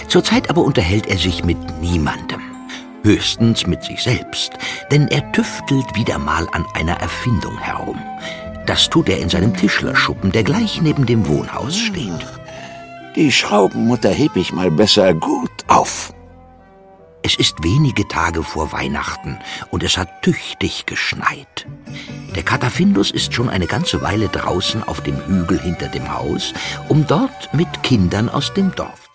Zurzeit aber unterhält er sich mit niemandem. Höchstens mit sich selbst, denn er tüftelt wieder mal an einer Erfindung herum. Das tut er in seinem Tischlerschuppen, der gleich neben dem Wohnhaus steht. Die Schraubenmutter heb ich mal besser gut auf. Es ist wenige Tage vor Weihnachten und es hat tüchtig geschneit. Der Kater Findus ist schon eine ganze Weile draußen auf dem Hügel hinter dem Haus, um dort mit Kindern aus dem Dorf